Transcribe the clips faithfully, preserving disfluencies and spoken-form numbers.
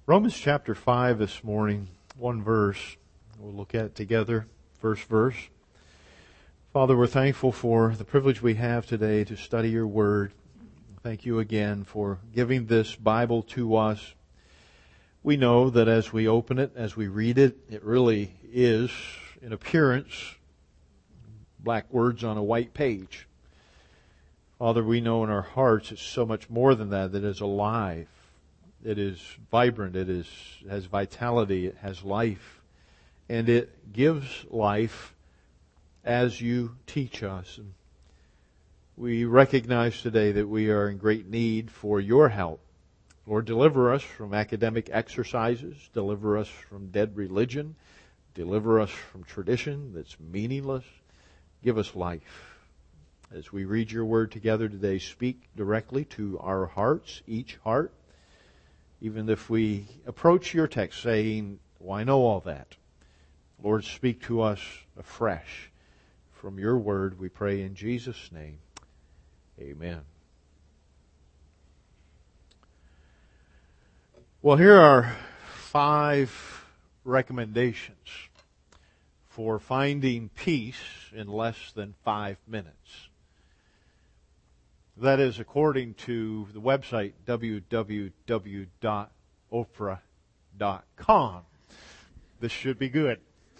Romans chapter five this morning, one verse. We'll look at it together, first verse. Father, we're thankful for the privilege we have today to study your word. Thank you again for giving this Bible to us. We know that as we open it, as we read it, it really is, in appearance, black words on a white page. Father, we know in our hearts it's so much more than that, that it is alive. It is vibrant, it is has vitality, it has life, and it gives life as you teach us. And we recognize today that we are in great need for your help. Lord, deliver us from academic exercises, deliver us from dead religion, deliver us from tradition that's meaningless. Give us life. As we read your word together today, speak directly to our hearts, each heart. Even if we approach your text saying, well, I know all that. Lord, speak to us afresh from your word, we pray in Jesus' name. Amen. Well, here are five recommendations for finding peace in less than five minutes. That is according to the website w w w dot oprah dot com. This should be good.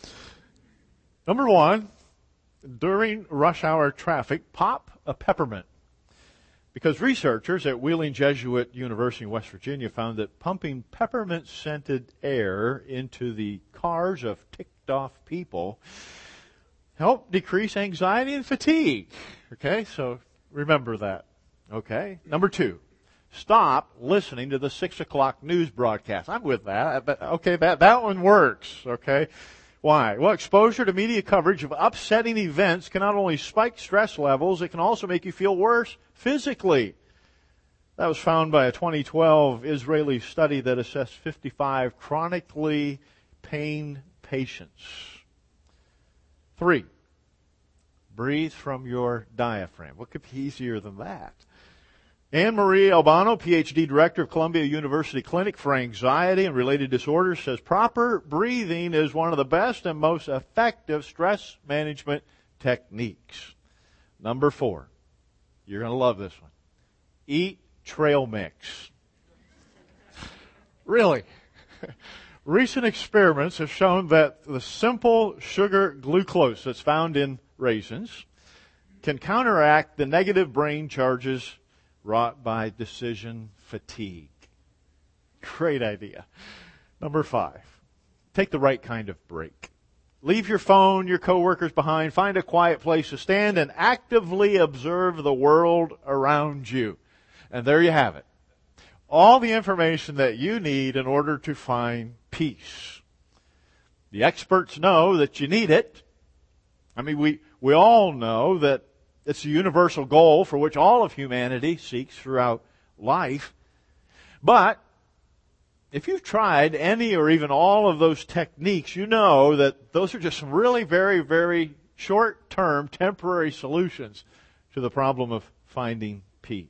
Number one, during rush hour traffic, pop a peppermint. Because researchers at Wheeling Jesuit University in West Virginia found that pumping peppermint-scented air into the cars of ticked-off people helped decrease anxiety and fatigue. Okay, so remember that. Okay. Number two, stop listening to the six o'clock news broadcast. I'm with that. Okay, that, that one works. Okay. Why? Well, exposure to media coverage of upsetting events can not only spike stress levels, it can also make you feel worse physically. That was found by a twenty twelve Israeli study that assessed fifty-five chronically pain patients. Three, breathe from your diaphragm. What could be easier than that? Anne Marie Albano, P H D Director of Columbia University Clinic for Anxiety and Related Disorders, says proper breathing is one of the best and most effective stress management techniques. Number four, you're going to love this one. Eat trail mix. Really? Recent experiments have shown that the simple sugar glucose that's found in raisins can counteract the negative brain charges wrought by decision fatigue. Great idea. Number five, take the right kind of break. Leave your phone, your coworkers behind. Find a quiet place to stand and actively observe the world around you. And there you have it. All the information that you need in order to find peace. The experts know that you need it. I mean, we, we all know that it's a universal goal for which all of humanity seeks throughout life. But if you've tried any or even all of those techniques, you know that those are just some really very, very short-term, temporary solutions to the problem of finding peace.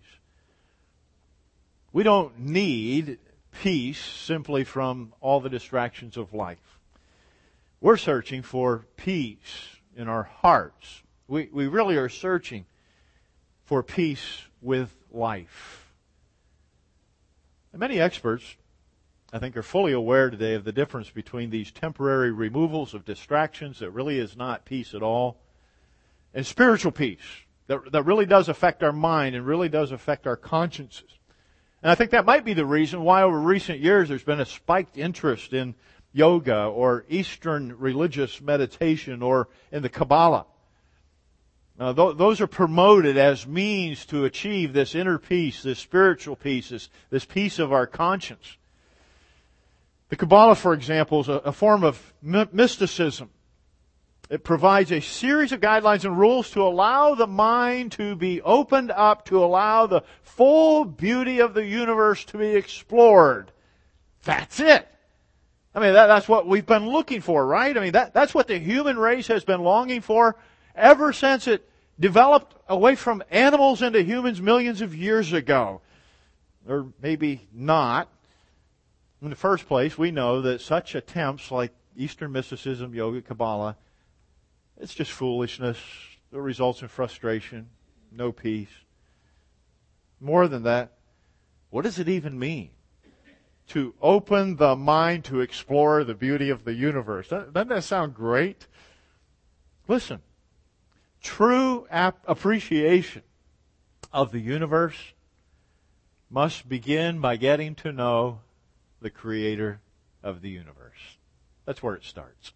We don't need peace simply from all the distractions of life. We're searching for peace in our hearts. We, we really are searching for peace with life. And many experts, I think, are fully aware today of the difference between these temporary removals of distractions that really is not peace at all, and spiritual peace that, that really does affect our mind and really does affect our consciences. And I think that might be the reason why over recent years there's been a spiked interest in yoga or Eastern religious meditation or in the Kabbalah. Uh, th- those are promoted as means to achieve this inner peace, this spiritual peace, this, this peace of our conscience. The Kabbalah, for example, is a, a form of my- mysticism. It provides a series of guidelines and rules to allow the mind to be opened up, to allow the full beauty of the universe to be explored. That's it. I mean, that, that's what we've been looking for, right? I mean, that, that's what the human race has been longing for ever since it developed away from animals into humans millions of years ago. Or maybe not. In the first place, we know that such attempts like Eastern mysticism, yoga, Kabbalah, it's just foolishness. It results in frustration, no peace. More than that, what does it even mean to open the mind to explore the beauty of the universe? Doesn't that sound great? Listen, true ap- appreciation of the universe must begin by getting to know the Creator of the universe. That's where it starts.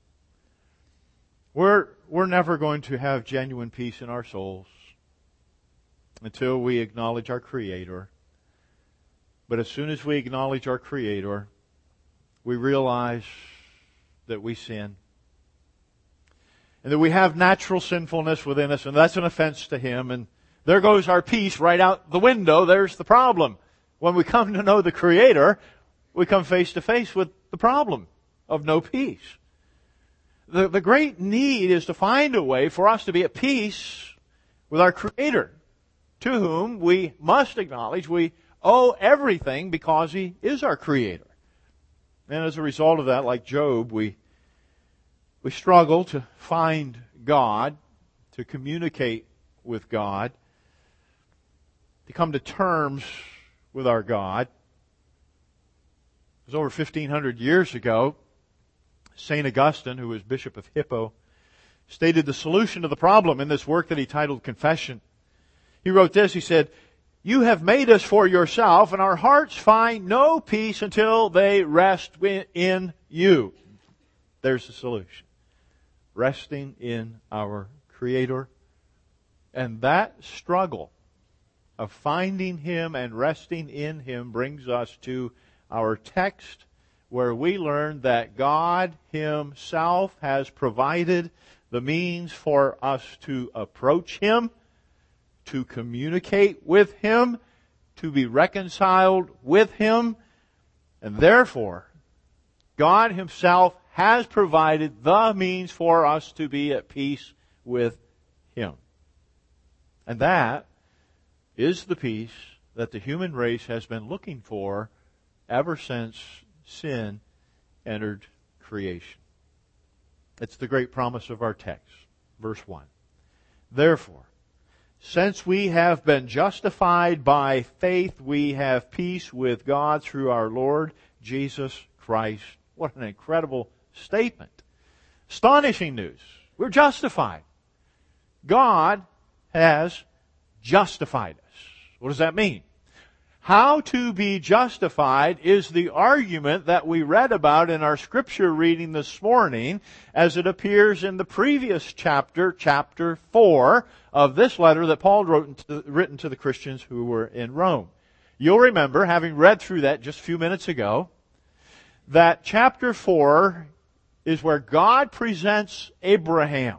We're, we're never going to have genuine peace in our souls until we acknowledge our Creator. But as soon as we acknowledge our Creator, we realize that we sin. And that we have natural sinfulness within us, and that's an offense to Him. And there goes our peace right out the window. There's the problem. When we come to know the Creator, we come face to face with the problem of no peace. The, the great need is to find a way for us to be at peace with our Creator, to whom we must acknowledge we owe everything because He is our Creator. And as a result of that, like Job, we, we struggle to find God, to communicate with God, to come to terms with our God. It was over fifteen hundred years ago, Saint Augustine, who was Bishop of Hippo, stated the solution to the problem in this work that he titled Confession. He wrote this, he said, "You have made us for yourself, and our hearts find no peace until they rest in you." There's the solution. Resting in our Creator. And that struggle of finding Him and resting in Him brings us to our text, where we learn that God Himself has provided the means for us to approach Him, to communicate with Him, to be reconciled with Him, and therefore, God Himself has provided the means for us to be at peace with Him. And that is the peace that the human race has been looking for ever since sin entered creation. It's the great promise of our text. Verse one. "Therefore, since we have been justified by faith, we have peace with God through our Lord Jesus Christ." What an incredible statement. Astonishing news. We're justified. God has justified us. What does that mean? How to be justified is the argument that we read about in our scripture reading this morning, as it appears in the previous chapter, chapter four of this letter that Paul wrote to, written to the Christians who were in Rome. You'll remember, having read through that just a few minutes ago, that chapter four is where God presents Abraham.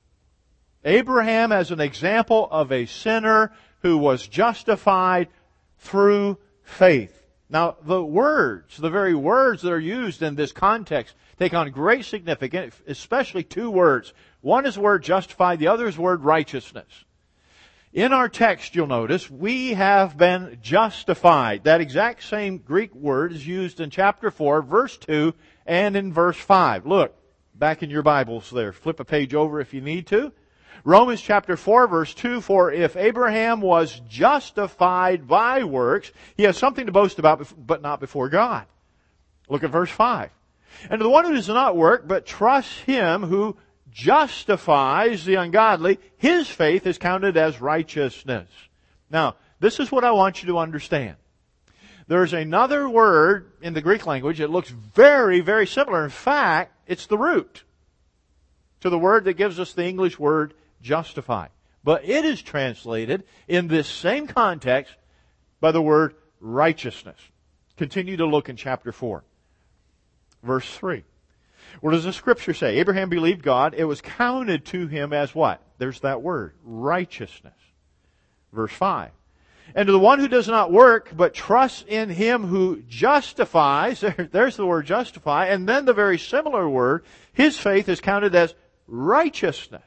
Abraham as an example of a sinner who was justified through faith. Now, the words, the very words that are used in this context take on great significance, especially two words. One is the word justified, the other is the word righteousness. In our text, you'll notice, we have been justified. That exact same Greek word is used in chapter four, verse two, and in verse five. Look, back in your Bibles there. Flip a page over if you need to. Romans chapter four, verse two, "For if Abraham was justified by works, he has something to boast about, but not before God." Look at verse five. "And to the one who does not work, but trusts Him who justifies the ungodly, his faith is counted as righteousness." Now, this is what I want you to understand. There's another word in the Greek language that looks very, very similar. In fact, it's the root to the word that gives us the English word justify. But it is translated in this same context by the word righteousness. Continue to look in chapter four. Verse three. What does the scripture say? Abraham believed God. It was counted to him as what? There's that word, righteousness. Verse five. "And to the one who does not work, but trusts in Him who justifies," there, there's the word justify, and then the very similar word, his faith is counted as righteousness.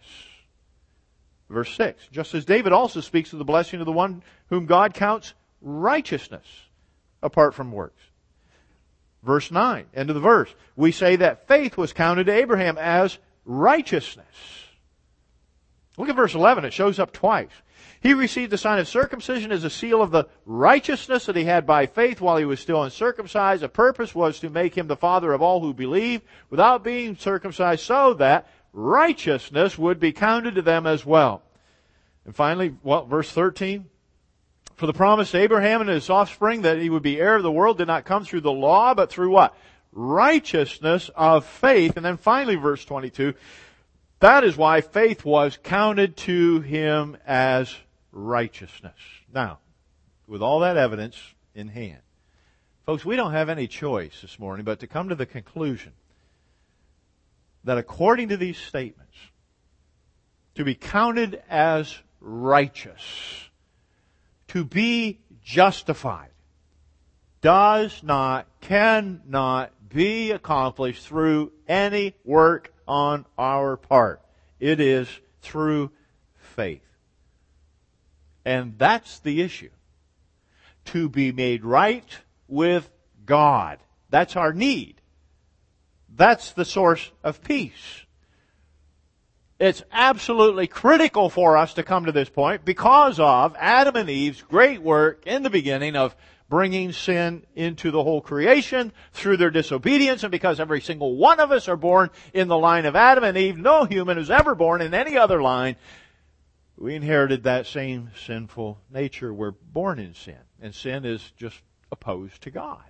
Verse six, "Just as David also speaks of the blessing of the one whom God counts righteousness apart from works." Verse nine, end of the verse. We say that faith was counted to Abraham as righteousness. Look at verse eleven. It shows up twice. He received the sign of circumcision as a seal of the righteousness that he had by faith while he was still uncircumcised. The purpose was to make him the father of all who believe without being circumcised, so that righteousness would be counted to them as well. And finally, well, verse thirteen. For the promise to Abraham and his offspring that he would be heir of the world did not come through the law, but through what? Righteousness of faith. And then finally, verse twenty-two. That is why faith was counted to him as righteousness. Now, with all that evidence in hand, folks, we don't have any choice this morning but to come to the conclusion that according to these statements, to be counted as righteous, to be justified, does not, cannot be accomplished through any work on our part. It is through faith. And that's the issue. To be made right with God. That's our need. That's the source of peace. It's absolutely critical for us to come to this point because of Adam and Eve's great work in the beginning of bringing sin into the whole creation through their disobedience, and because every single one of us are born in the line of Adam and Eve, no human is ever born in any other line. We inherited that same sinful nature. We're born in sin, and sin is just opposed to God.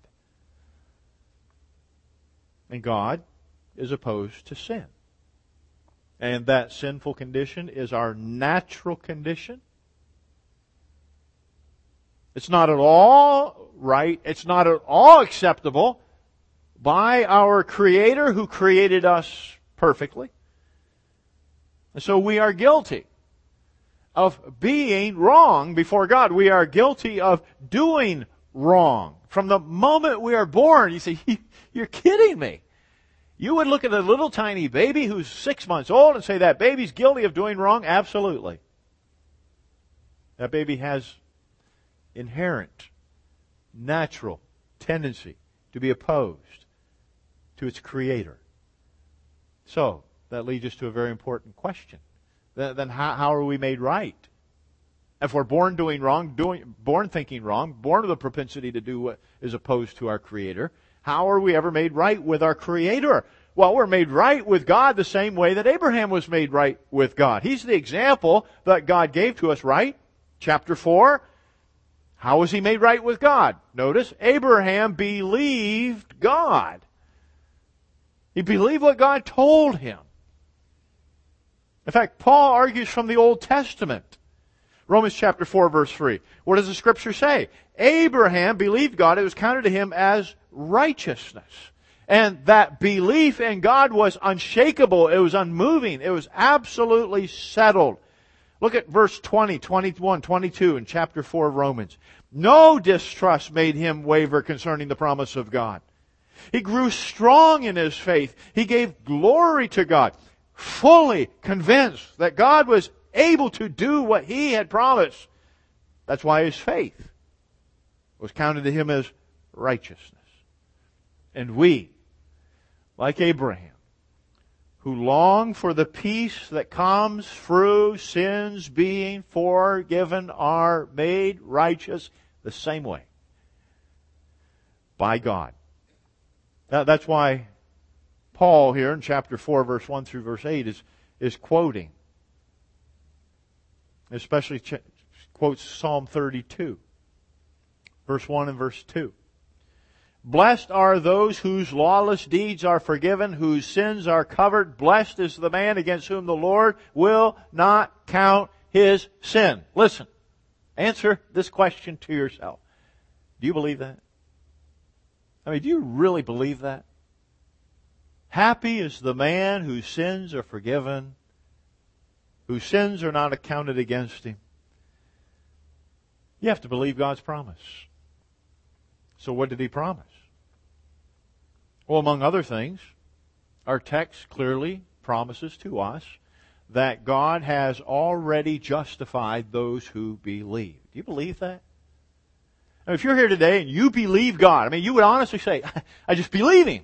And God is opposed to sin. And that sinful condition is our natural condition. It's not at all right. It's not at all acceptable by our Creator who created us perfectly. And so we are guilty of being wrong before God. We are guilty of doing wrong. From the moment we are born, you say, you're kidding me. You would look at a little tiny baby who's six months old and say that baby's guilty of doing wrong? Absolutely. That baby has inherent, natural tendency to be opposed to its Creator. So, that leads us to a very important question. Then how, how are we made right? If we're born doing wrong, doing, born thinking wrong, born with a propensity to do what is opposed to our Creator, how are we ever made right with our Creator? Well, we're made right with God the same way that Abraham was made right with God. He's the example that God gave to us, right? Chapter four. How was he made right with God? Notice, Abraham believed God. He believed what God told him. In fact, Paul argues from the Old Testament. Romans chapter four, verse three. What does the Scripture say? Abraham believed God. It was counted to him as righteousness. And that belief in God was unshakable. It was unmoving. It was absolutely settled. Look at verse twenty, twenty-one, twenty-two in chapter four of Romans. No distrust made him waver concerning the promise of God. He grew strong in his faith. He gave glory to God, fully convinced that God was able to do what he had promised. That's why his faith was counted to him as righteousness. And we, like Abraham, who long for the peace that comes through sins being forgiven, are made righteous the same way by God. Now, that's why Paul here in chapter four, verse one through verse eight is, is quoting, especially ch- quotes Psalm thirty-two, verse one and verse two. Blessed are those whose lawless deeds are forgiven, whose sins are covered. Blessed is the man against whom the Lord will not count his sin. Listen, answer this question to yourself. Do you believe that? I mean, do you really believe that? Happy is the man whose sins are forgiven, whose sins are not accounted against him. You have to believe God's promise. So what did he promise? Well, among other things, our text clearly promises to us that God has already justified those who believe. Do you believe that? Now, if you're here today and you believe God, I mean, you would honestly say, I just believe Him.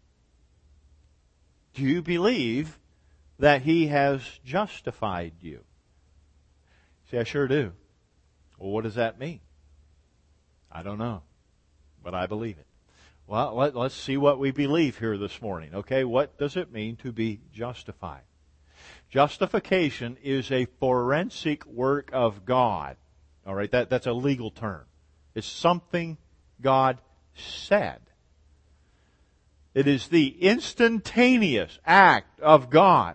Do you believe that He has justified you? See, I sure do. Well, what does that mean? I don't know, but I believe it. Well, let, let's see what we believe here this morning. Okay, what does it mean to be justified? Justification is a forensic work of God. All right, that, that's a legal term. It's something God said. It is the instantaneous act of God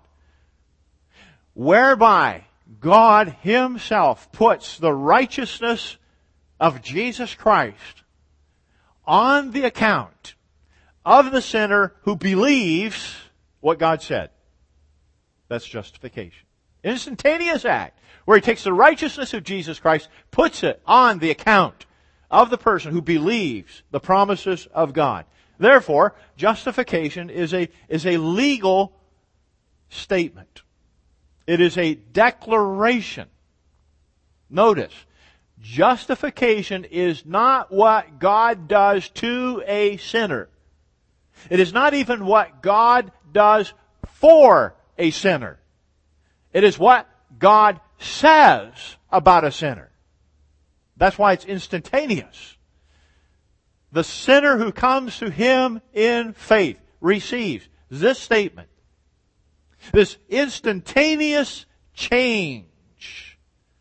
whereby God Himself puts the righteousness of Jesus Christ on the account of the sinner who believes what God said. That's justification. Instantaneous act where He takes the righteousness of Jesus Christ, puts it on the account of the person who believes the promises of God. Therefore, justification is a, is a legal statement. It is a declaration. Notice, justification is not what God does to a sinner. It is not even what God does for a sinner. It is what God says about a sinner. That's why it's instantaneous. The sinner who comes to Him in faith receives this statement. This instantaneous change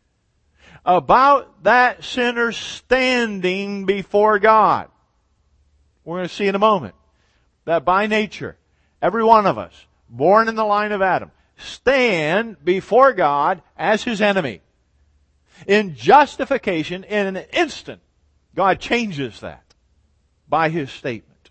about that sinner's standing before God. We're going to see in a moment that by nature, every one of us, born in the line of Adam, stand before God as His enemy. In justification, in an instant, God changes that by His statement.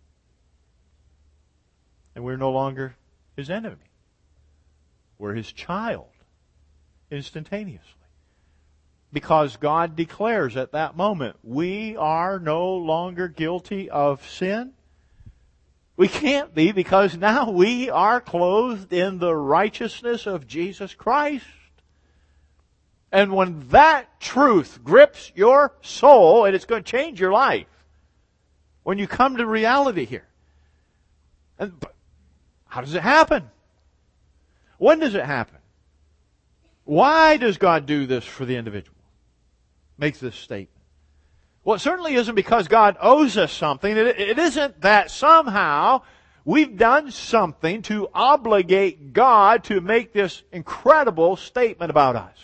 And we're no longer His enemy. We're His child instantaneously. Because God declares at that moment, we are no longer guilty of sin. We can't be, because now we are clothed in the righteousness of Jesus Christ. And when that truth grips your soul, and it's going to change your life, when you come to reality here. And how does it happen? When does it happen? Why does God do this for the individual? Make this statement. Well, it certainly isn't because God owes us something. It, it isn't that somehow we've done something to obligate God to make this incredible statement about us.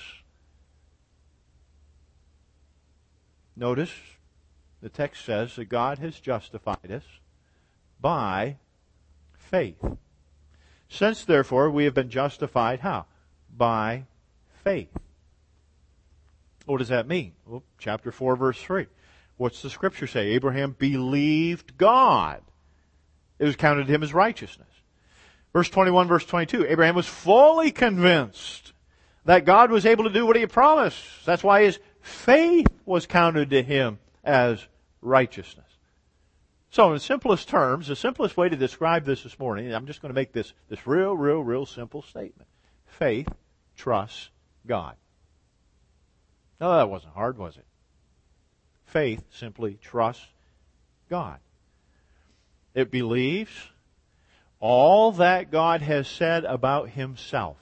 Notice, the text says that God has justified us by faith. Since, therefore, we have been justified, how? By faith. What does that mean? Well, chapter four, verse three. What's the Scripture say? Abraham believed God. It was counted to him as righteousness. Verse twenty-one, verse twenty-two. Abraham was fully convinced that God was able to do what He had promised. That's why his faith was counted to him as righteousness. So in the simplest terms, the simplest way to describe this this morning, and I'm just going to make this, this real, real, real simple statement. Faith trusts God. No, that wasn't hard, was it? Faith simply trusts God. It believes all that God has said about Himself.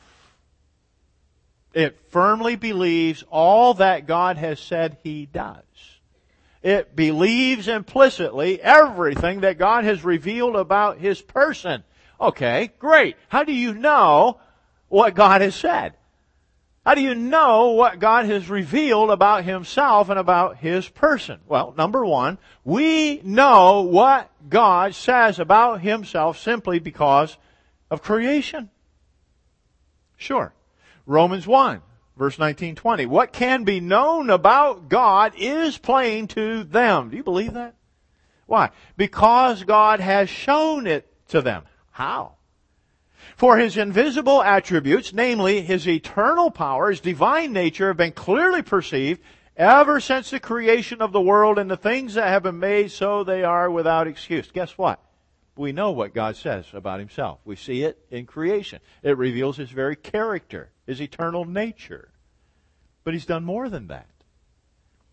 It firmly believes all that God has said He does. It believes implicitly everything that God has revealed about His person. Okay, great. How do you know what God has said? How do you know what God has revealed about Himself and about His person? Well, number one, we know what God says about Himself simply because of creation. Sure. Romans one, verse nineteen, twenty. What can be known about God is plain to them. Do you believe that? Why? Because God has shown it to them. How? For His invisible attributes, namely His eternal power, His divine nature, have been clearly perceived ever since the creation of the world, and the things that have been made, so they are without excuse. Guess what? We know what God says about Himself. We see it in creation. It reveals His very character, His eternal nature. But He's done more than that.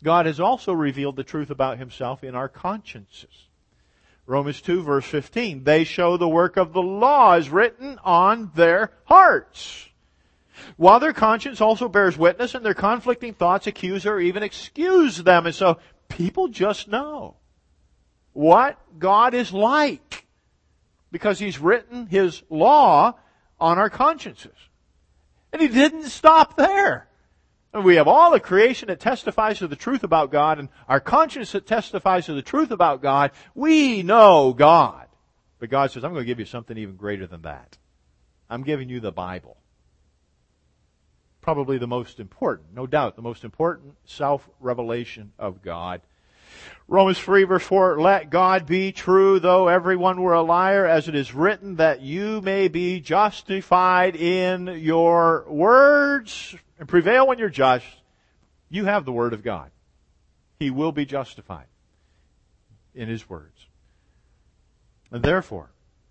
God has also revealed the truth about Himself in our consciences. Romans two verse fifteen, they show the work of the law is written on their hearts, while their conscience also bears witness, and their conflicting thoughts accuse or even excuse them. And so people just know what God is like because He's written His law on our consciences. And He didn't stop there. And we have all the creation that testifies to the truth about God, and our conscience that testifies to the truth about God. We know God. But God says, I'm going to give you something even greater than that. I'm giving you the Bible. Probably the most important, no doubt, the most important self-revelation of God. Romans three verse four, let God be true, though everyone were a liar, as it is written, that you may be justified in your words and prevail when you're just. You have the Word of God. He will be justified in His words. And therefore,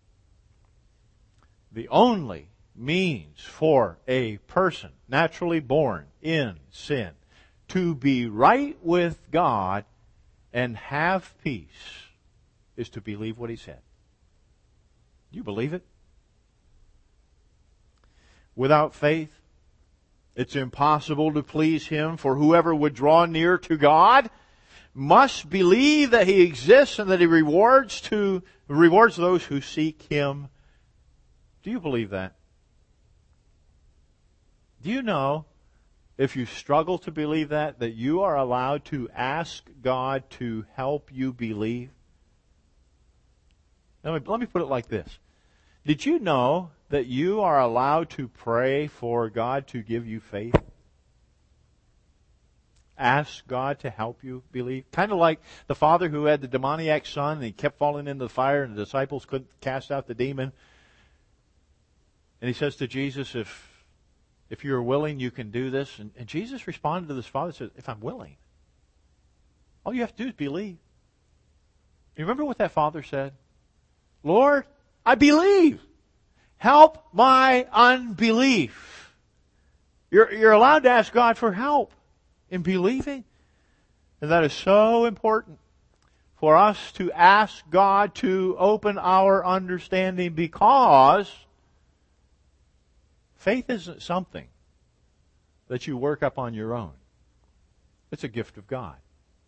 the only means for a person naturally born in sin to be right with God and have peace is to believe what He said. Do you believe it? Without faith, it's impossible to please Him, for whoever would draw near to God must believe that He exists and that He rewards to rewards those who seek Him. Do you believe that? Do you know, if you struggle to believe that, that you are allowed to ask God to help you believe? Let me, let me put it like this. Did you know that you are allowed to pray for God to give you faith? Ask God to help you believe. Kind of like the father who had the demoniac son and he kept falling into the fire and the disciples couldn't cast out the demon. And he says to Jesus, if If you're willing, you can do this. And, and Jesus responded to this father and said, if I'm willing, all you have to do is believe. You remember what that father said? Lord, I believe. Help my unbelief. You're, you're allowed to ask God for help in believing. And that is so important for us to ask God to open our understanding, because faith isn't something that you work up on your own. It's a gift of God.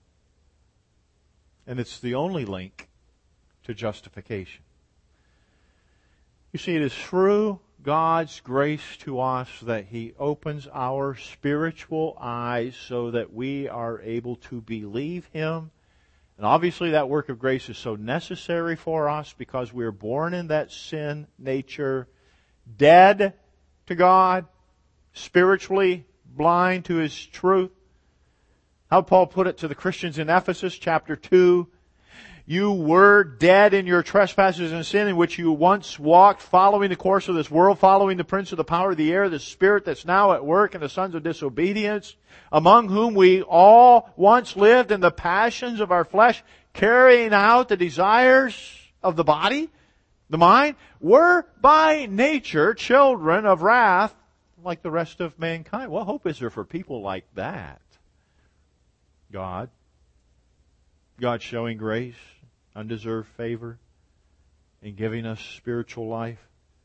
And it's the only link to justification. You see, it is through God's grace to us that He opens our spiritual eyes so that we are able to believe Him. And obviously that work of grace is so necessary for us because we are born in that sin nature, dead to God, spiritually blind to His truth. How did Paul put it to the Christians in Ephesus, chapter two? You were dead in your trespasses and sin, in which you once walked, following the course of this world, following the prince of the power of the air, the spirit that's now at work in the sons of disobedience, among whom we all once lived in the passions of our flesh, carrying out the desires of the body, the mind. We're by nature children of wrath like the rest of mankind. What hope is there for people like that? God. God showing grace, undeserved favor, and giving us spiritual life.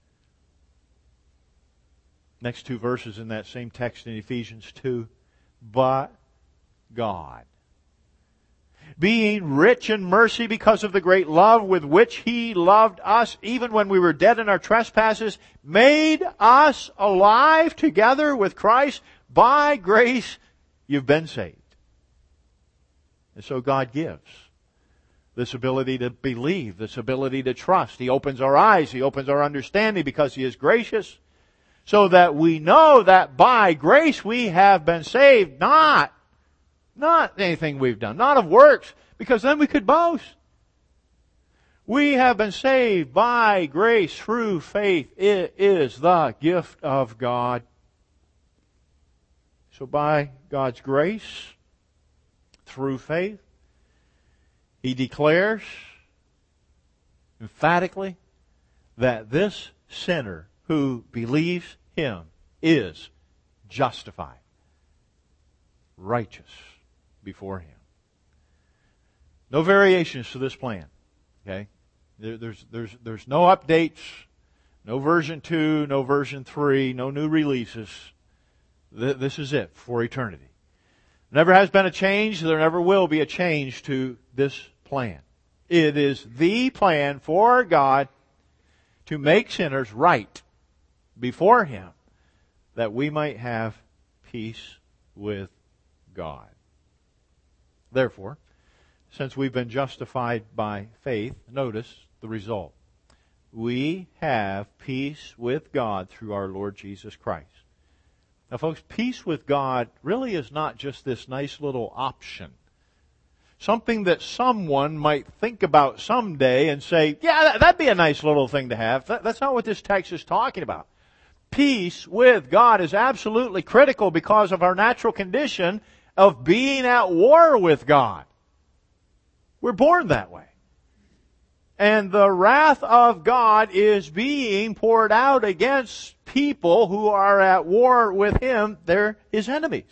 Next two verses in that same text in Ephesians two. But God, being rich in mercy because of the great love with which He loved us, even when we were dead in our trespasses, made us alive together with Christ. By grace you've been saved. And so God gives this ability to believe, this ability to trust. He opens our eyes, He opens our understanding because He is gracious, so that we know that by grace we have been saved, not Not anything we've done, not of works, because then we could boast. We have been saved by grace through faith. It is the gift of God. So by God's grace, through faith, He declares emphatically that this sinner who believes Him is justified, righteous before Him. No variations to this plan. Okay? There, there's, there's, there's no updates, no version two, no version three, no new releases. Th- this is it for eternity. Never has been a change. There never will be a change to this plan. It is the plan for God to make sinners right before Him, that we might have peace with God. Therefore, since we've been justified by faith, notice the result. We have peace with God through our Lord Jesus Christ. Now folks, peace with God really is not just this nice little option. Something that someone might think about someday and say, yeah, that'd be a nice little thing to have. That's not what this text is talking about. Peace with God is absolutely critical because of our natural condition of being at war with God. We're born that way. And the wrath of God is being poured out against people who are at war with Him. They're His enemies.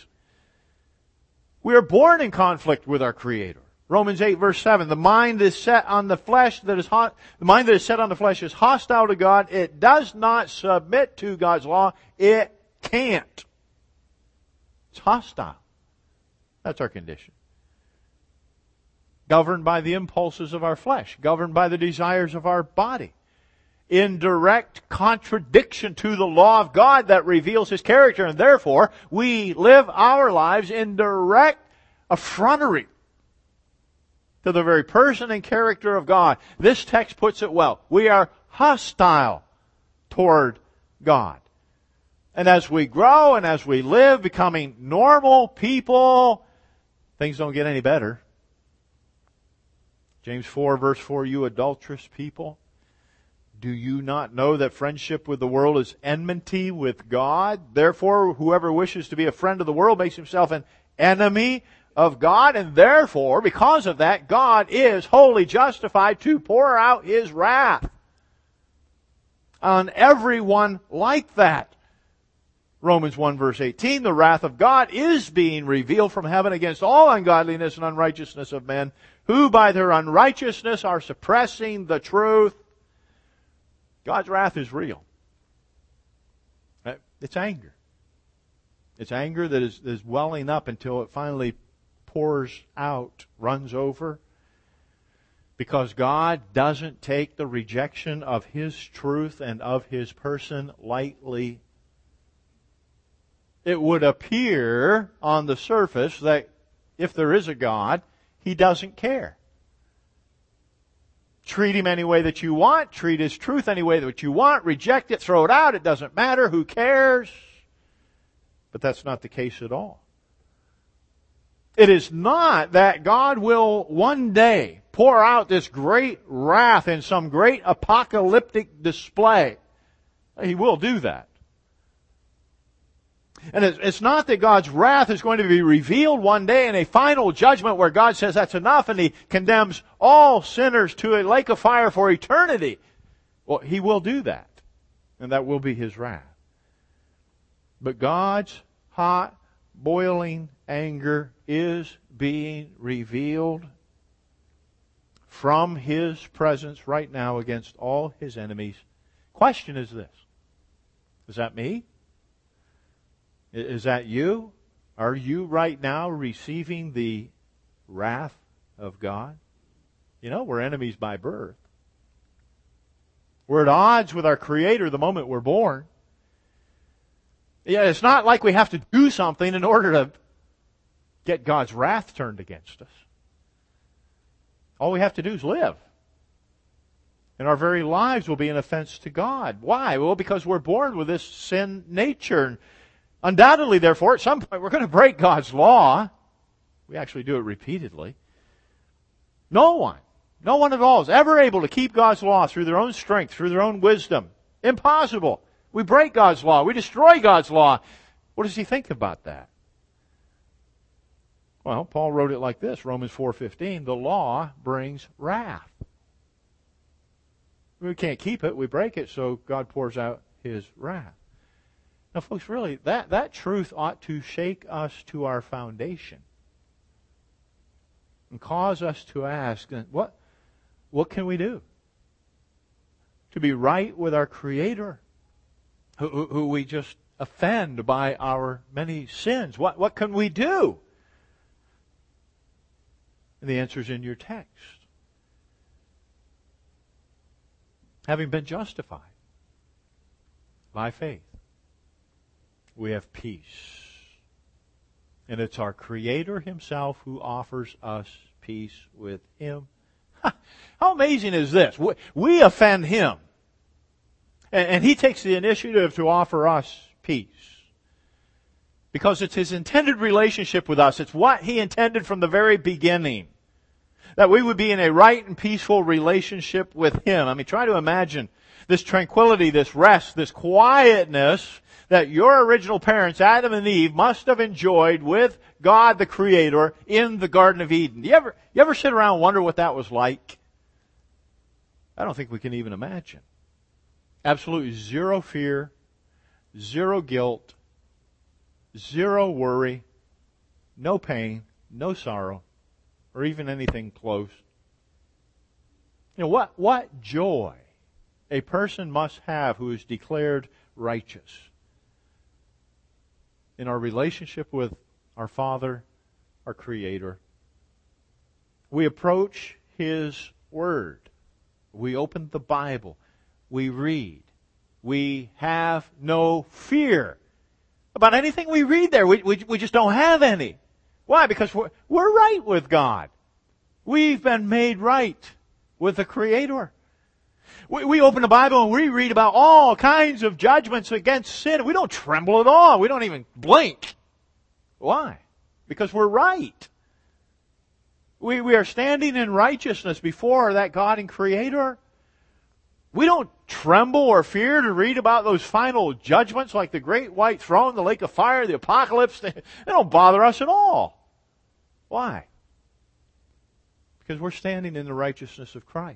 We are born in conflict with our Creator. Romans eight verse seven, the mind is set on the flesh that is hot, the mind that is set on the flesh is hostile to God. It does not submit to God's law. It can't. It's hostile. That's our condition. Governed by the impulses of our flesh, governed by the desires of our body, in direct contradiction to the law of God that reveals His character, and therefore we live our lives in direct effrontery to the very person and character of God. This text puts it well. We are hostile toward God. And as we grow and as we live, becoming normal people, things don't get any better. James four verse four, you adulterous people, do you not know that friendship with the world is enmity with God? Therefore, whoever wishes to be a friend of the world makes himself an enemy of God, and therefore, because of that, God is wholly justified to pour out His wrath on everyone like that. Romans one verse eighteen, the wrath of God is being revealed from heaven against all ungodliness and unrighteousness of men, who by their unrighteousness are suppressing the truth. God's wrath is real. It's anger. It's anger that is, is welling up until it finally pours out, runs over. Because God doesn't take the rejection of His truth and of His person lightly. It would appear on the surface that if there is a God, He doesn't care. Treat Him any way that you want. Treat His truth any way that you want. Reject it. Throw it out. It doesn't matter. Who cares? But that's not the case at all. It is not that God will one day pour out this great wrath in some great apocalyptic display. He will do that. And it's not that God's wrath is going to be revealed one day in a final judgment where God says that's enough and He condemns all sinners to a lake of fire for eternity. Well, He will do that. And that will be His wrath. But God's hot, boiling anger is being revealed from His presence right now against all His enemies. Question is this. Is that me? Is that you? Are you right now receiving the wrath of God? You know, we're enemies by birth. We're at odds with our Creator the moment we're born. Yeah, it's not like we have to do something in order to get God's wrath turned against us. All we have to do is live. And our very lives will be an offense to God. Why? Well, because we're born with this sin nature. Undoubtedly, therefore, at some point we're going to break God's law. We actually do it repeatedly. No one, no one at all is ever able to keep God's law through their own strength, through their own wisdom. Impossible. We break God's law. We destroy God's law. What does He think about that? Well, Paul wrote it like this, Romans four fifteen, the law brings wrath. We can't keep it, we break it, so God pours out His wrath. Now, folks, really, that, that truth ought to shake us to our foundation. and cause us to ask, what, what can we do to be right with our Creator, who, who we just offend by our many sins? What, what can we do? And the answer is in your text. Having been justified by faith, we have peace. And it's our Creator Himself who offers us peace with Him. How amazing is this? We, we offend Him. And, and He takes the initiative to offer us peace. Because it's His intended relationship with us. It's what He intended from the very beginning. That we would be in a right and peaceful relationship with Him. I mean, try to imagine this tranquility, this rest, this quietness that your original parents, Adam and Eve, must have enjoyed with God the Creator in the Garden of Eden. You ever, you ever sit around and wonder what that was like? I don't think we can even imagine. Absolutely zero fear, zero guilt, zero worry, no pain, no sorrow, or even anything close. You know, what, what joy a person must have who is declared righteous in our relationship with our Father, our Creator. We approach His Word. We open the Bible. We read. We have no fear about anything we read there. We, we, we just don't have any. Why? Because we're, we're right with God. We've been made right with the Creator. We, we open the Bible and we read about all kinds of judgments against sin. We don't tremble at all. We don't even blink. Why? Because we're right. We, we are standing in righteousness before that God and Creator. We don't tremble or fear to read about those final judgments like the great white throne, the lake of fire, the apocalypse. They, they don't bother us at all. Why? Because we're standing in the righteousness of Christ.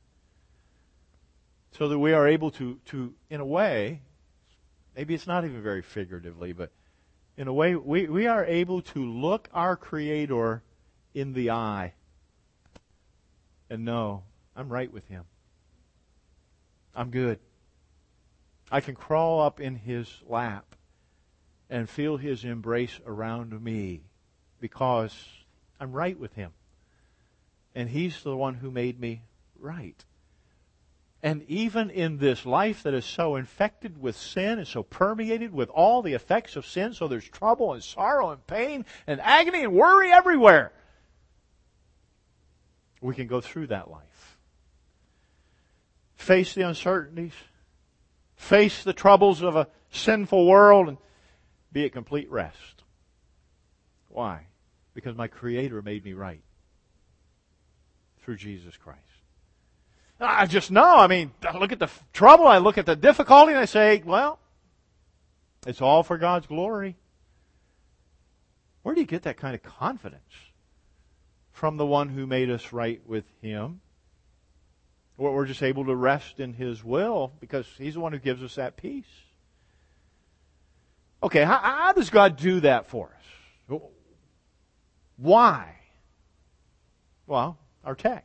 So that we are able to, to, in a way, maybe it's not even very figuratively, but in a way, we, we are able to look our Creator in the eye and know, I'm right with Him. I'm good. I can crawl up in His lap and feel His embrace around me because I'm right with Him. And He's the one who made me right. And even in this life that is so infected with sin and so permeated with all the effects of sin, so there's trouble and sorrow and pain and agony and worry everywhere, we can go through that life. Face the uncertainties, face the troubles of a sinful world, and be at complete rest. Why? Because my Creator made me right through Jesus Christ. I just know, I mean, I look at the trouble, I look at the difficulty, and I say, well, it's all for God's glory. Where do you get that kind of confidence? From the one who made us right with Him. We're just able to rest in His will because He's the one who gives us that peace. Okay, how, how does God do that for us? Why? Well, our text.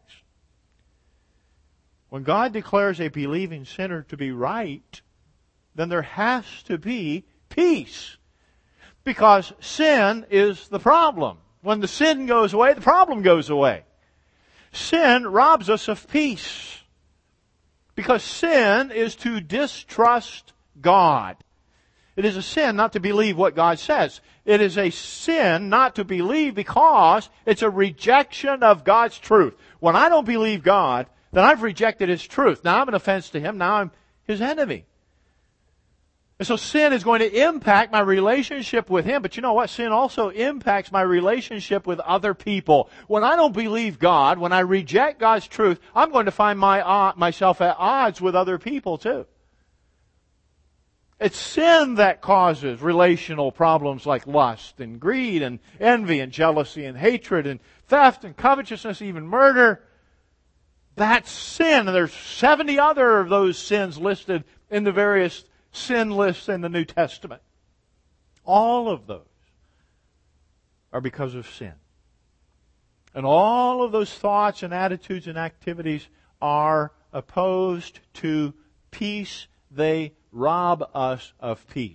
When God declares a believing sinner to be right, then there has to be peace. Because sin is the problem. When the sin goes away, the problem goes away. Sin robs us of peace. Because sin is to distrust God. It is a sin not to believe what God says. It is a sin not to believe because it's a rejection of God's truth. When I don't believe God, then I've rejected His truth. Now I'm an offense to Him. Now I'm His enemy. And so sin is going to impact my relationship with Him. But you know what? Sin also impacts my relationship with other people. When I don't believe God, when I reject God's truth, I'm going to find my, uh, myself at odds with other people too. It's sin that causes relational problems like lust and greed and envy and jealousy and hatred and theft and covetousness, even murder. That's sin. And there's seventy other of those sins listed in the various sin lists in the New Testament. All of those are because of sin. And all of those thoughts and attitudes and activities are opposed to peace. They rob us of peace.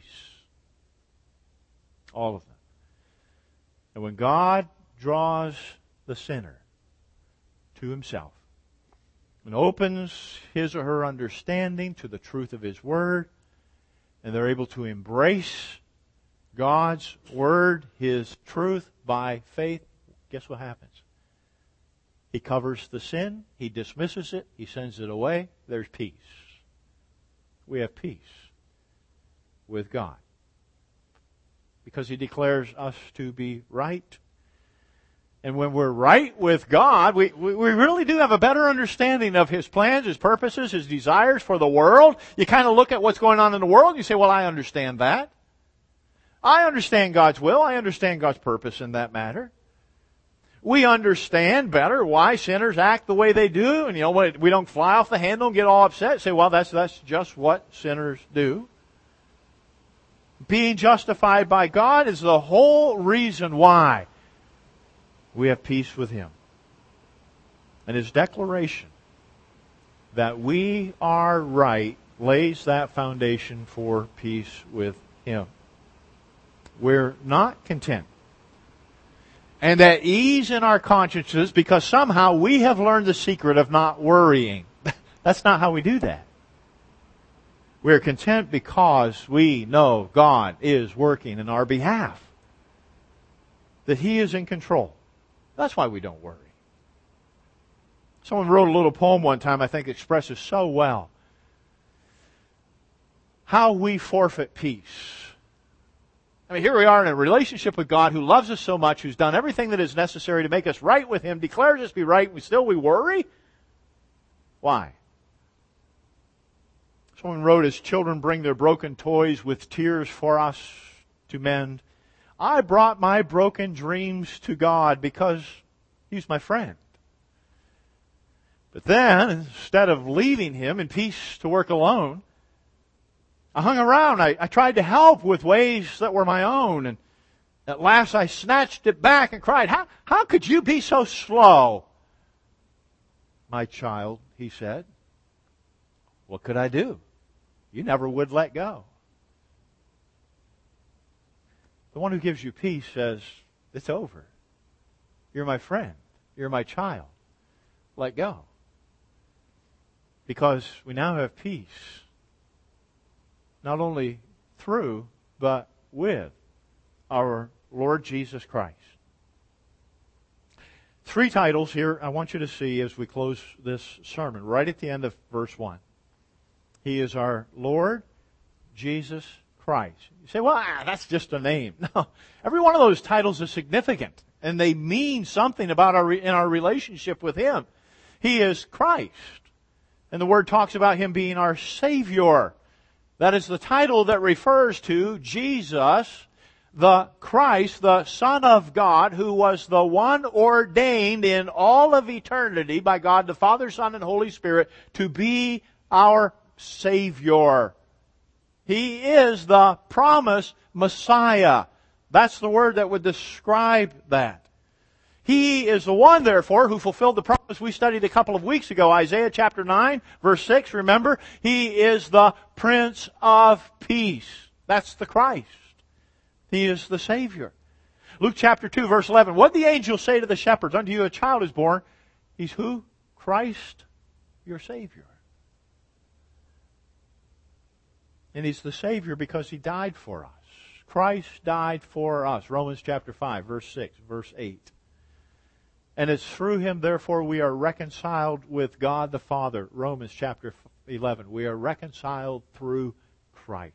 All of them. And when God draws the sinner to Himself and opens his or her understanding to the truth of His Word, and they're able to embrace God's Word, His truth by faith, guess what happens? He covers the sin, He dismisses it, He sends it away, there's peace. We have peace with God. Because He declares us to be right. And when we're right with God, we, we, we really do have a better understanding of His plans, His purposes, His desires for the world. You kind of look at what's going on in the world and you say, well, I understand that. I understand God's will. I understand God's purpose in that matter. We understand better why sinners act the way they do. And you know, we don't fly off the handle and get all upset. Say, well, that's, that's just what sinners do. Being justified by God is the whole reason why we have peace with Him. And His declaration that we are right lays that foundation for peace with Him. We're not content and at ease in our consciences because somehow we have learned the secret of not worrying. That's not how we do that. We're content because we know God is working in our behalf. That He is in control. That's why we don't worry. Someone wrote a little poem one time I think expresses so well how we forfeit peace. I mean, here we are in a relationship with God who loves us so much, who's done everything that is necessary to make us right with Him, declares us to be right, and we still we worry? Why? Someone wrote, as children bring their broken toys with tears for us to mend, I brought my broken dreams to God because He's my friend. But then, instead of leaving Him in peace to work alone, I hung around. I, I tried to help with ways that were my own. And at last I snatched it back and cried, How, how could you be so slow? My child, He said. What could I do? You never would let go. The one who gives you peace says, it's over. You're my friend. You're my child. Let go. Because we now have peace. Not only through, but with our Lord Jesus Christ. Three titles here I want you to see as we close this sermon, right at the end of verse one. He is our Lord Jesus Christ. You say, well, ah, that's just a name. No, every one of those titles is significant, and they mean something about our in our relationship with Him. He is Christ, and the Word talks about Him being our Savior. That is the title that refers to Jesus, the Christ, the Son of God, who was the one ordained in all of eternity by God the Father, Son, and Holy Spirit to be our Savior. He is the promised Messiah. That's the word that would describe that. He is the one, therefore, who fulfilled the promise we studied a couple of weeks ago. Isaiah chapter nine, verse six, remember? He is the Prince of Peace. That's the Christ. He is the Savior. Luke chapter two, verse eleven. What did the angel say to the shepherds? Unto you a child is born. He's who? Christ, your Savior. And He's the Savior because He died for us. Christ died for us. Romans chapter five, verse six, verse eight. And it's through Him, therefore, we are reconciled with God the Father. Romans chapter eleven. We are reconciled through Christ.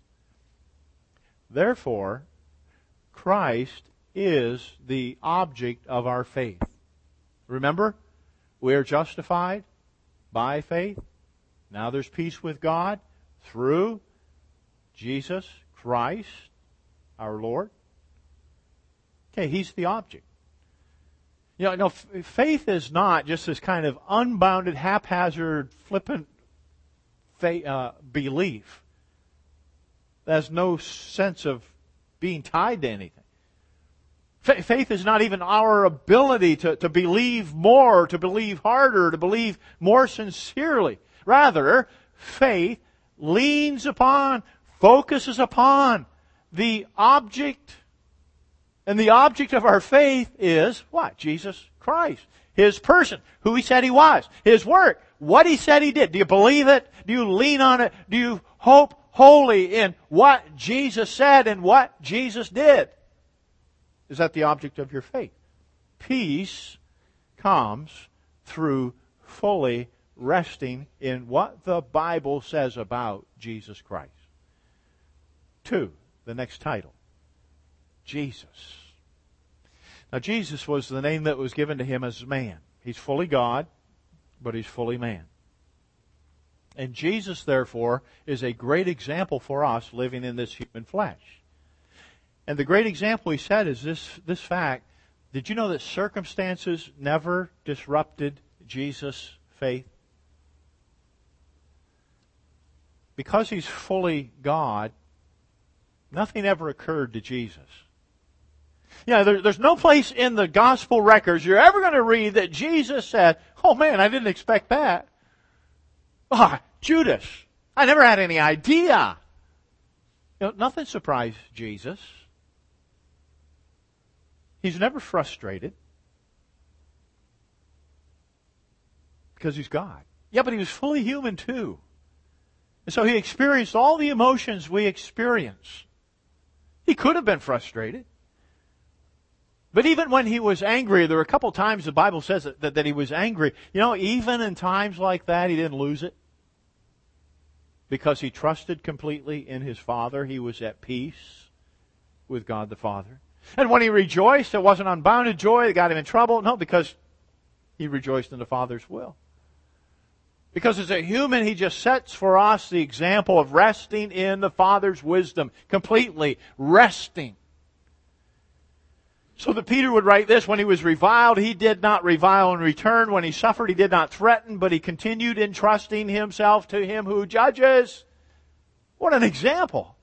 Therefore, Christ is the object of our faith. Remember, we are justified by faith. Now there's peace with God through Jesus Christ, our Lord. Okay, He's the object. You know, no, faith is not just this kind of unbounded, haphazard, flippant faith, uh, belief that has no sense of being tied to anything. Faith is not even our ability to, to believe more, to believe harder, to believe more sincerely. Rather, faith leans upon, focuses upon the object, and the object of our faith is what? Jesus Christ. His person, who He said He was. His work, what He said He did. Do you believe it? Do you lean on it? Do you hope wholly in what Jesus said and what Jesus did? Is that the object of your faith? Peace comes through fully resting in what the Bible says about Jesus Christ. Two, the next title. Jesus. Now, Jesus was the name that was given to Him as man. He's fully God, but He's fully man. And Jesus, therefore, is a great example for us living in this human flesh. And the great example, he said, is this, this fact. Did you know that circumstances never disrupted Jesus' faith? Because He's fully God, nothing ever occurred to Jesus. Yeah, there, there's no place in the gospel records you're ever going to read that Jesus said, "Oh man, I didn't expect that. Ah, oh, Judas, I never had any idea." You know, nothing surprised Jesus. He's never frustrated because He's God. Yeah, but He was fully human too. And so He experienced all the emotions we experience. He could have been frustrated. But even when He was angry, there were a couple times the Bible says that, that, that He was angry. You know, even in times like that, He didn't lose it. Because He trusted completely in His Father. He was at peace with God the Father. And when He rejoiced, it wasn't unbounded joy that got Him in trouble. No, because He rejoiced in the Father's will. Because as a human, He just sets for us the example of resting in the Father's wisdom. Completely resting. So that Peter would write this, when he was reviled, he did not revile in return. When he suffered, he did not threaten, but he continued entrusting himself to Him who judges. What an example.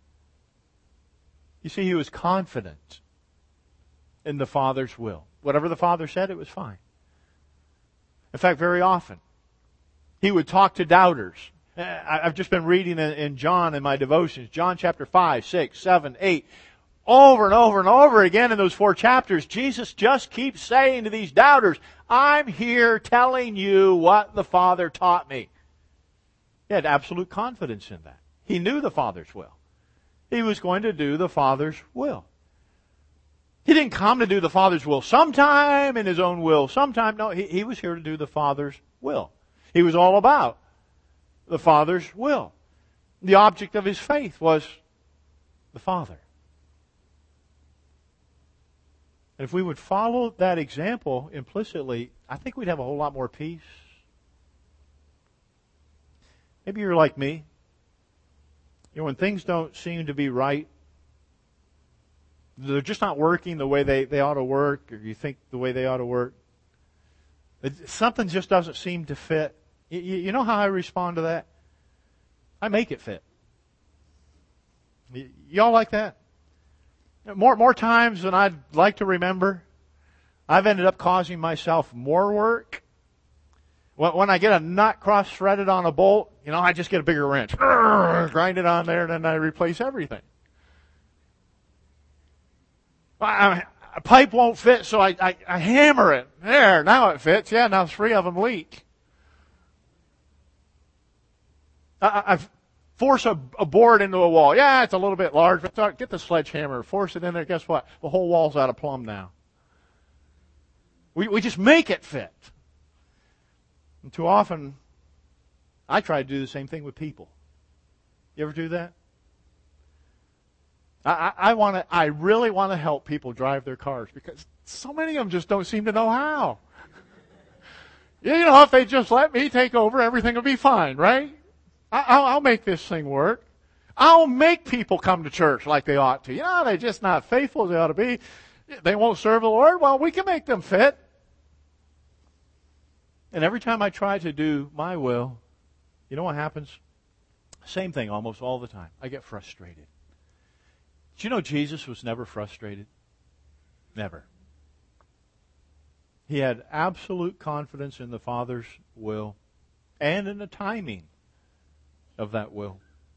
You see, he was confident in the Father's will. Whatever the Father said, it was fine. In fact, very often, he would talk to doubters. I've just been reading in John in my devotions, John chapter five, six, seven, eight. Over and over and over again in those four chapters, Jesus just keeps saying to these doubters, "I'm here telling you what the Father taught me." He had absolute confidence in that. He knew the Father's will. He was going to do the Father's will. He didn't come to do the Father's will sometime in His own will sometime. No, he, he was here to do the Father's will. He was all about the Father's will. The object of His faith was the Father. And if we would follow that example implicitly, I think we'd have a whole lot more peace. Maybe you're like me. You know, when things don't seem to be right, they're just not working the way they, they ought to work, or you think the way they ought to work. It, something just doesn't seem to fit. You, you know how I respond to that? I make it fit. Y- y'all like that? More, more times than I'd like to remember, I've ended up causing myself more work. When, when I get a nut cross-threaded on a bolt, you know, I just get a bigger wrench. Grind it on there, and then I replace everything. I, a pipe won't fit, so I, I, I hammer it. There, now it fits. Yeah, now three of them leak. I, I've force a, a board into a wall. Yeah, it's a little bit large, but get the sledgehammer, force it in there. Guess what? The whole wall's out of plumb now. We we just make it fit. And too often, I try to do the same thing with people. You ever do that? I, I, I want to. I really want to help people drive their cars because so many of them just don't seem to know how. You know, if they just let me take over, everything will be fine, right? I'll, I'll make this thing work. I'll make people come to church like they ought to. You know, they're just not faithful as they ought to be. They won't serve the Lord. Well, we can make them fit. And every time I try to do my will, you know what happens? Same thing almost all the time. I get frustrated. Did you know Jesus was never frustrated? Never. He had absolute confidence in the Father's will and in the timing of that will.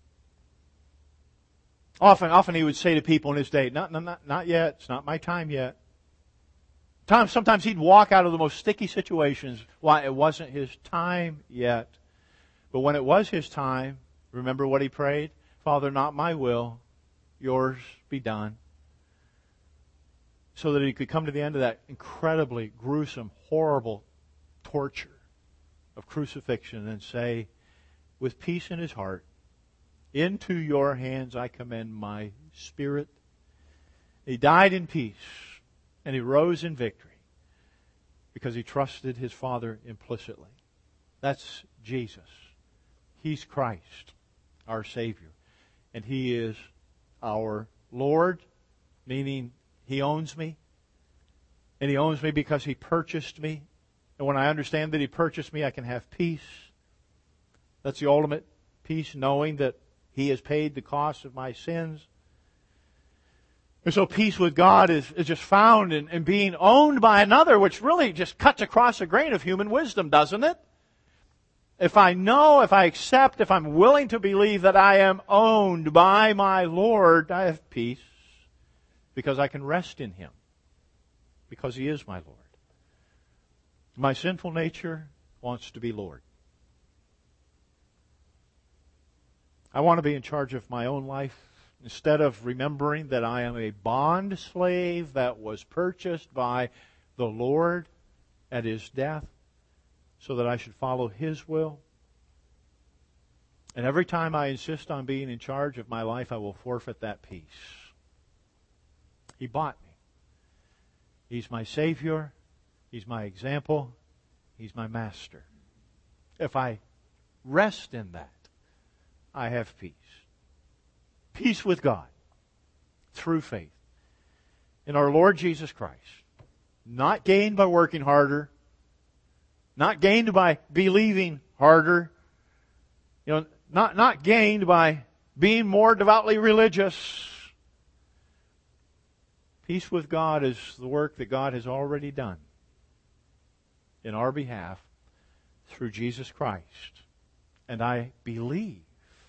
Often, often he would say to people in his day, not, not, not yet, it's not my time yet. Time, sometimes he'd walk out of the most sticky situations. Why? It wasn't his time yet. But when it was his time, remember what he prayed? Father, not my will, yours be done. So that he could come to the end of that incredibly gruesome, horrible torture of crucifixion and say, with peace in his heart, into your hands I commend my spirit. He died in peace, and he rose in victory because he trusted his Father implicitly. That's Jesus. He's Christ, our Savior. And He is our Lord, meaning He owns me. And He owns me because He purchased me. And when I understand that He purchased me, I can have peace. That's the ultimate peace, knowing that He has paid the cost of my sins. And so peace with God is, is just found in, in being owned by another, which really just cuts across the grain of human wisdom, doesn't it? If I know, if I accept, if I'm willing to believe that I am owned by my Lord, I have peace because I can rest in Him, because He is my Lord. My sinful nature wants to be Lord. I want to be in charge of my own life instead of remembering that I am a bond slave that was purchased by the Lord at His death so that I should follow His will. And every time I insist on being in charge of my life, I will forfeit that peace. He bought me. He's my Savior. He's my example. He's my Master. If I rest in that, I have peace. Peace with God through faith in our Lord Jesus Christ. Not gained by working harder. Not gained by believing harder. You know, not, not gained by being more devoutly religious. Peace with God is the work that God has already done in our behalf through Jesus Christ. And I believe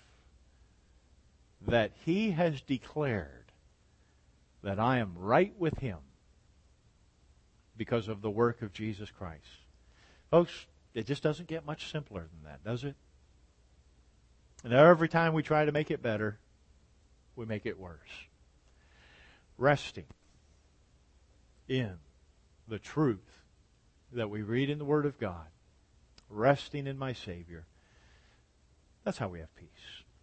that He has declared that I am right with Him because of the work of Jesus Christ. Folks, it just doesn't get much simpler than that, does it? And every time we try to make it better, we make it worse. Resting in the truth that we read in the Word of God, resting in my Savior, that's how we have peace.